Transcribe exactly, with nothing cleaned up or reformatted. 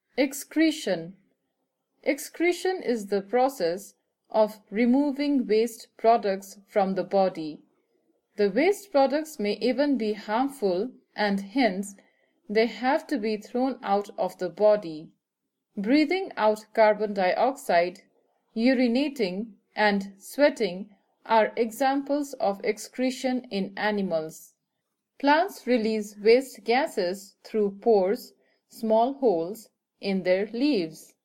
Excretion. Excretion is the process of removing waste products from the body. The waste products may even be harmful and hence they have to be thrown out of the body. Breathing out carbon dioxide, urinating, and sweating are examples of excretion in animals. Plants release waste gases through pores, small holes, in their leaves.